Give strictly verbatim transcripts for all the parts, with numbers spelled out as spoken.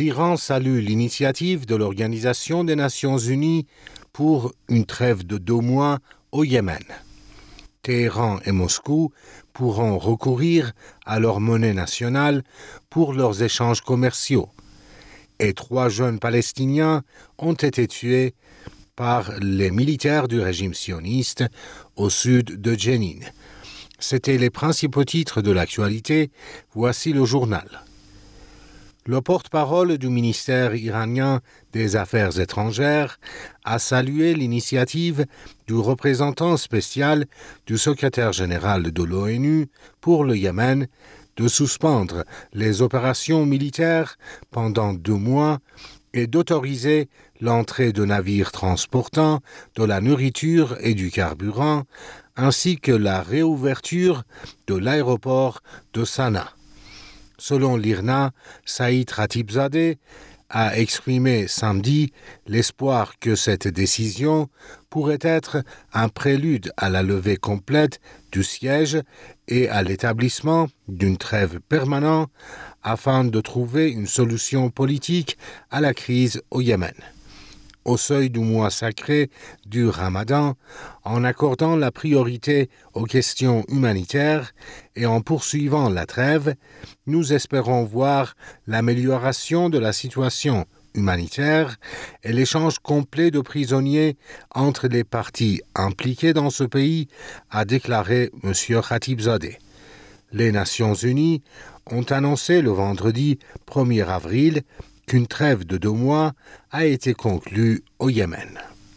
L'Iran salue l'initiative de l'Organisation des Nations Unies pour une trêve de deux mois au Yémen. Téhéran et Moscou pourront recourir à leur monnaie nationale pour leurs échanges commerciaux. Et trois jeunes Palestiniens ont été tués par les militaires du régime sioniste au sud de Jenin. C'étaient les principaux titres de l'actualité. Voici le journal. Le porte-parole du ministère iranien des Affaires étrangères a salué l'initiative du représentant spécial du secrétaire général de l'ONU pour le Yémen de suspendre les opérations militaires pendant deux mois et d'autoriser l'entrée de navires transportant de la nourriture et du carburant, ainsi que la réouverture de l'aéroport de Sanaa. Selon l'I R N A, Saïd Khatibzadeh a exprimé samedi l'espoir que cette décision pourrait être un prélude à la levée complète du siège et à l'établissement d'une trêve permanente afin de trouver une solution politique à la crise au Yémen. Au seuil du mois sacré du Ramadan, en accordant la priorité aux questions humanitaires et en poursuivant la trêve, nous espérons voir l'amélioration de la situation humanitaire et l'échange complet de prisonniers entre les parties impliquées dans ce pays, a déclaré M. Khatibzadeh. Les Nations Unies ont annoncé le vendredi premier avril qu'une trêve de deux mois a été conclue au Yémen.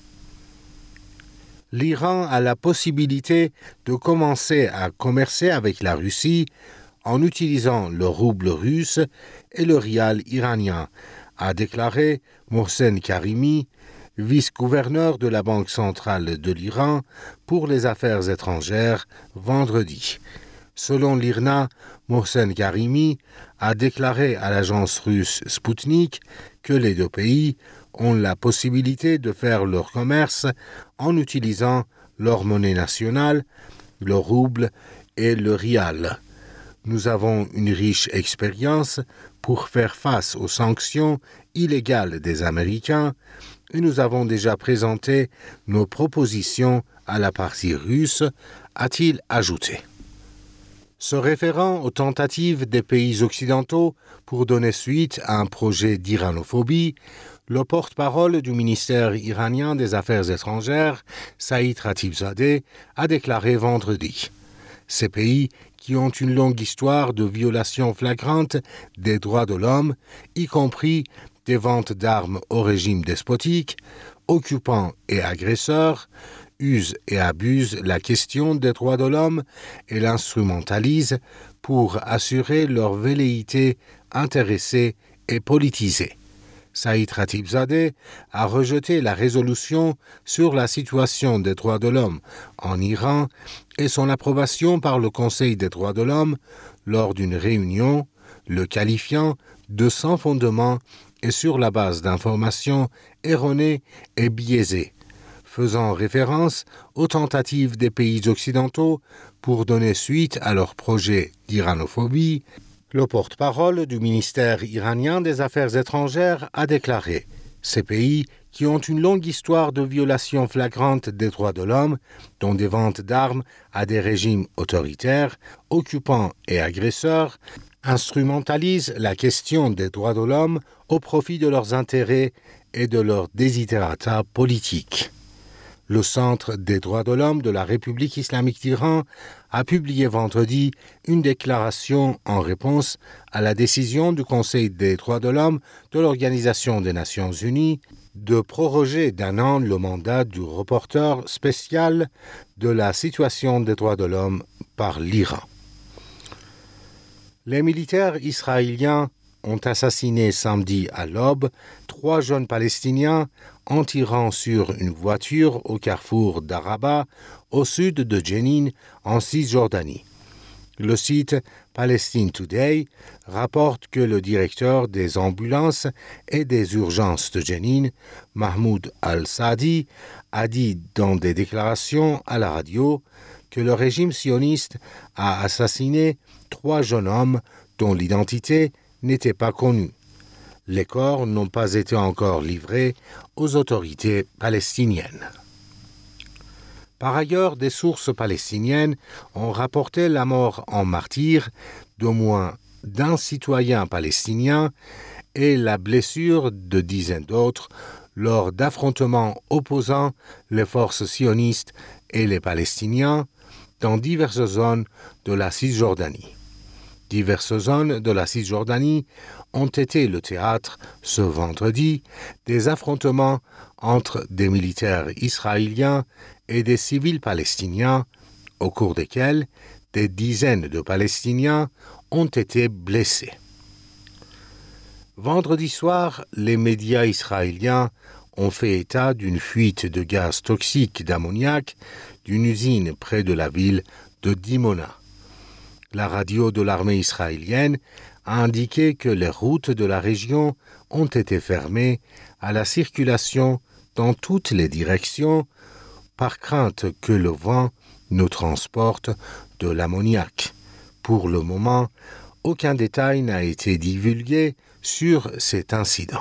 L'Iran a la possibilité de commencer à commercer avec la Russie en utilisant le rouble russe et le rial iranien, a déclaré Mohsen Karimi, vice-gouverneur de la Banque centrale de l'Iran pour les affaires étrangères, vendredi. Selon l'I R N A, Mohsen Karimi a déclaré à l'agence russe Sputnik que les deux pays ont la possibilité de faire leur commerce en utilisant leur monnaie nationale, le rouble et le rial. Nous avons une riche expérience pour faire face aux sanctions illégales des Américains et nous avons déjà présenté nos propositions à la partie russe, a-t-il ajouté. Se référant aux tentatives des pays occidentaux pour donner suite à un projet d'iranophobie, le porte-parole du ministère iranien des Affaires étrangères, Saïd Khatibzadeh, a déclaré vendredi. Ces pays, qui ont une longue histoire de violations flagrantes des droits de l'homme, y compris des ventes d'armes au régime despotique, occupants et agresseurs, usent et abusent la question des droits de l'homme et l'instrumentalisent pour assurer leur velléité intéressée et politisée. Saïd Khatibzadeh a rejeté la résolution sur la situation des droits de l'homme en Iran et son approbation par le Conseil des droits de l'homme lors d'une réunion, le qualifiant de sans fondement et sur la base d'informations erronées et biaisées, faisant référence aux tentatives des pays occidentaux pour donner suite à leur projet d'iranophobie. Le porte-parole du ministère iranien des Affaires étrangères a déclaré « Ces pays qui ont une longue histoire de violations flagrantes des droits de l'homme, dont des ventes d'armes à des régimes autoritaires, occupants et agresseurs, instrumentalisent la question des droits de l'homme au profit de leurs intérêts et de leurs desiderata politiques. » Le Centre des droits de l'homme de la République islamique d'Iran a publié vendredi une déclaration en réponse à la décision du Conseil des droits de l'homme de l'Organisation des Nations Unies de proroger d'un an le mandat du rapporteur spécial de la situation des droits de l'homme par l'Iran. Les militaires israéliens ont assassiné samedi à l'aube trois jeunes Palestiniens en tirant sur une voiture au carrefour d'Araba, au sud de Jenin, en Cisjordanie. Le site Palestine Today rapporte que le directeur des ambulances et des urgences de Jenin, Mahmoud Al-Saadi, a dit dans des déclarations à la radio que le régime sioniste a assassiné trois jeunes hommes dont l'identité n'était pas connue. les corps n'ont pas été encore livrés aux autorités palestiniennes. Par ailleurs, des sources palestiniennes ont rapporté la mort en martyr d'au moins d'un citoyen palestinien et la blessure de dizaines d'autres lors d'affrontements opposant les forces sionistes et les Palestiniens dans diverses zones de la Cisjordanie. Diverses zones de la Cisjordanie ont été le théâtre, ce vendredi, des affrontements entre des militaires israéliens et des civils palestiniens, au cours desquels des dizaines de Palestiniens ont été blessés. Vendredi soir, les médias israéliens ont fait état d'une fuite de gaz toxique d'ammoniac d'une usine près de la ville de Dimona. La radio de l'armée israélienne a indiqué que les routes de la région ont été fermées à la circulation dans toutes les directions par crainte que le vent nous transporte de l'ammoniac. Pour le moment, aucun détail n'a été divulgué sur cet incident.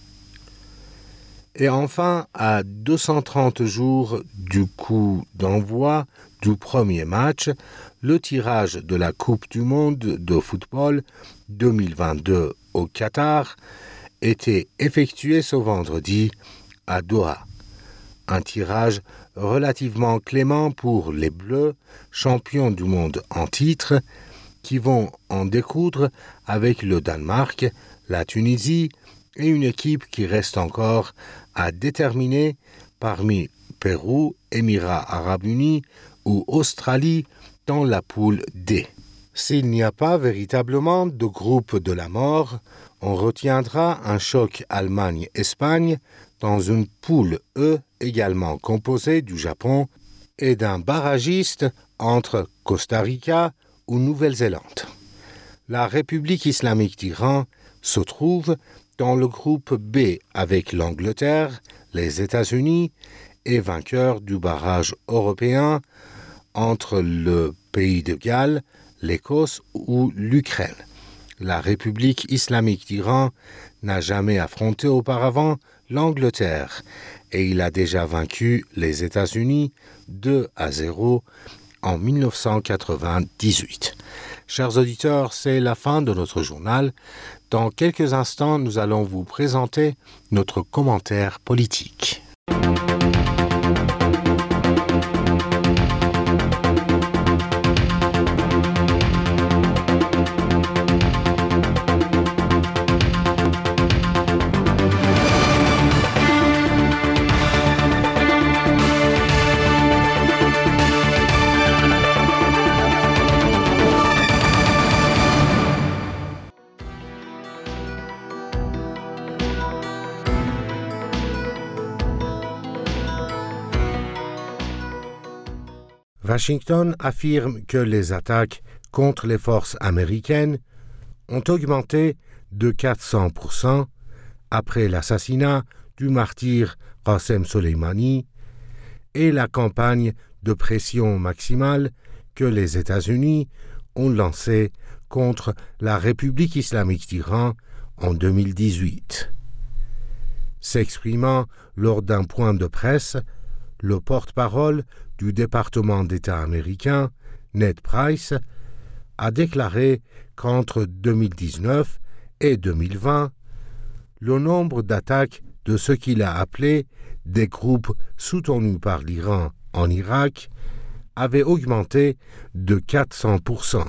Et enfin, à deux cent trente jours du coup d'envoi du premier match, le tirage de la Coupe du monde de football deux mille vingt-deux au Qatar était effectué ce vendredi à Doha. Un tirage relativement clément pour les Bleus, champions du monde en titre, qui vont en découdre avec le Danemark, la Tunisie et une équipe qui reste encore à déterminer parmi Pérou, Émirats arabes unis ou Australie dans la poule D. S'il n'y a pas véritablement de groupe de la mort, on retiendra un choc Allemagne-Espagne dans une poule E également composée du Japon et d'un barragiste entre Costa Rica ou Nouvelle-Zélande. La République islamique d'Iran se trouve dans le groupe B avec l'Angleterre, les États-Unis et vainqueur du barrage européen entre le pays de Galles, l'Écosse ou l'Ukraine. La République islamique d'Iran n'a jamais affronté auparavant l'Angleterre et il a déjà vaincu les États-Unis deux à zéro en dix-neuf cent quatre-vingt-dix-huit. Chers auditeurs, c'est la fin de notre journal. Dans quelques instants, nous allons vous présenter notre commentaire politique. Washington affirme que les attaques contre les forces américaines ont augmenté de quatre cents pour cent après l'assassinat du martyr Qassem Soleimani et la campagne de pression maximale que les États-Unis ont lancée contre la République islamique d'Iran en deux mille dix-huit. S'exprimant lors d'un point de presse, le porte-parole du département d'État américain, Ned Price, a déclaré qu'entre deux mille dix-neuf et deux mille vingt, le nombre d'attaques de ce qu'il a appelé des groupes soutenus par l'Iran en Irak avait augmenté de quatre cents pour cent.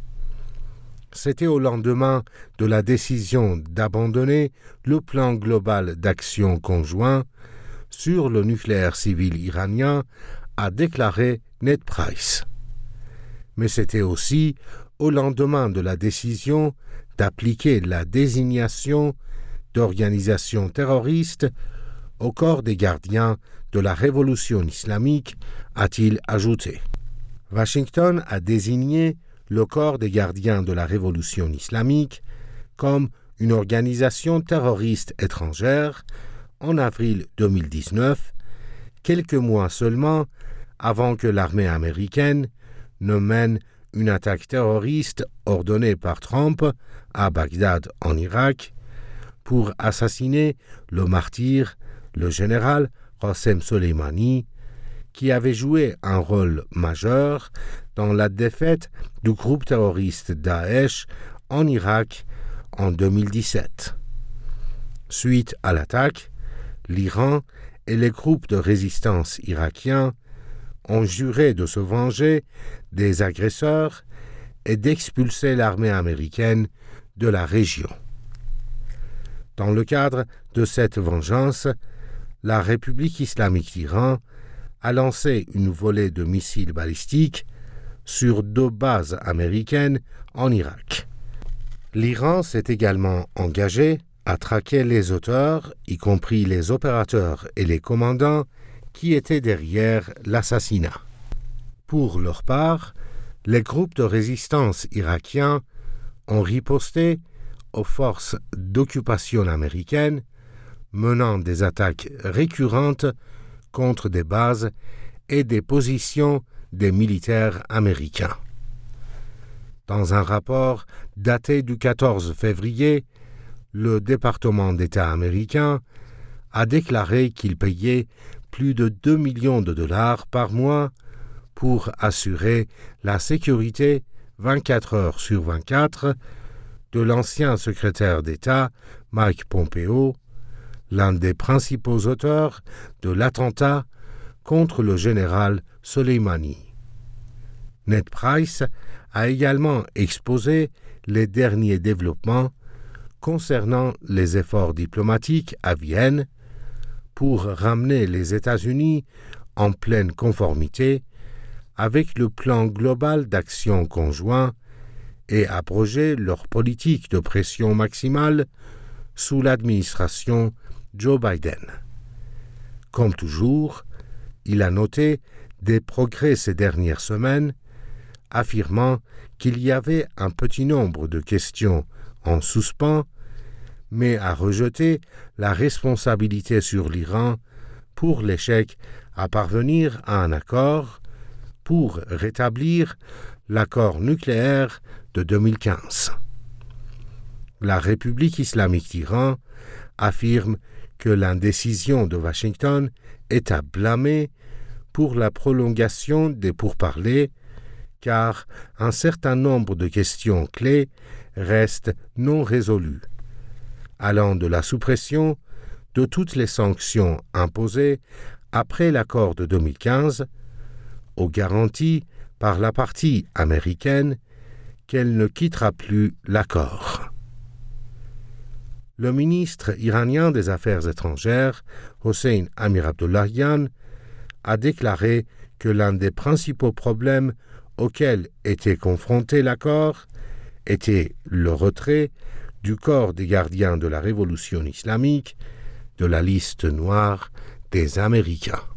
C'était au lendemain de la décision d'abandonner le plan global d'action conjoint sur le nucléaire civil iranien, a déclaré Ned Price. Mais c'était aussi au lendemain de la décision d'appliquer la désignation d'organisations terroristes au corps des gardiens de la révolution islamique, a-t-il ajouté. Washington a désigné le corps des gardiens de la révolution islamique comme une organisation terroriste étrangère en avril deux mille dix-neuf, quelques mois seulement avant que l'armée américaine ne mène une attaque terroriste ordonnée par Trump à Bagdad en Irak, pour assassiner le martyr, le général Qassem Soleimani, qui avait joué un rôle majeur dans la défaite du groupe terroriste Daesh en Irak en deux mille dix-sept. Suite à l'attaque, l'Iran et les groupes de résistance irakiens ont juré de se venger des agresseurs et d'expulser l'armée américaine de la région. Dans le cadre de cette vengeance, la République islamique d'Iran a lancé une volée de missiles balistiques sur deux bases américaines en Irak. L'Iran s'est également engagé à traquer les auteurs, y compris les opérateurs et les commandants qui étaient derrière l'assassinat. Pour leur part, les groupes de résistance irakiens ont riposté aux forces d'occupation américaines, menant des attaques récurrentes contre des bases et des positions des militaires américains. Dans un rapport daté du quatorze février, le département d'État américain a déclaré qu'il payait plus de deux millions de dollars par mois pour assurer la sécurité vingt-quatre heures sur vingt-quatre de l'ancien secrétaire d'État Mike Pompeo, l'un des principaux auteurs de l'attentat contre le général Soleimani. Ned Price a également exposé les derniers développements concernant les efforts diplomatiques à Vienne pour ramener les États-Unis en pleine conformité avec le plan global d'action conjoint et abroger leur politique de pression maximale sous l'administration Joe Biden. Comme toujours, il a noté des progrès ces dernières semaines, affirmant qu'il y avait un petit nombre de questions en suspens, mais a rejeté la responsabilité sur l'Iran pour l'échec à parvenir à un accord pour rétablir l'accord nucléaire de deux mille quinze. La République islamique d'Iran affirme que l'indécision de Washington est à blâmer pour la prolongation des pourparlers, car un certain nombre de questions clés restent non résolues, allant de la suppression de toutes les sanctions imposées après l'accord de deux mille quinze aux garanties par la partie américaine qu'elle ne quittera plus l'accord. Le ministre iranien des Affaires étrangères, Hossein Amir-Abdollahian, a déclaré que l'un des principaux problèmes auxquels était confronté l'accord était le retrait du corps des gardiens de la révolution islamique de la liste noire des Américains.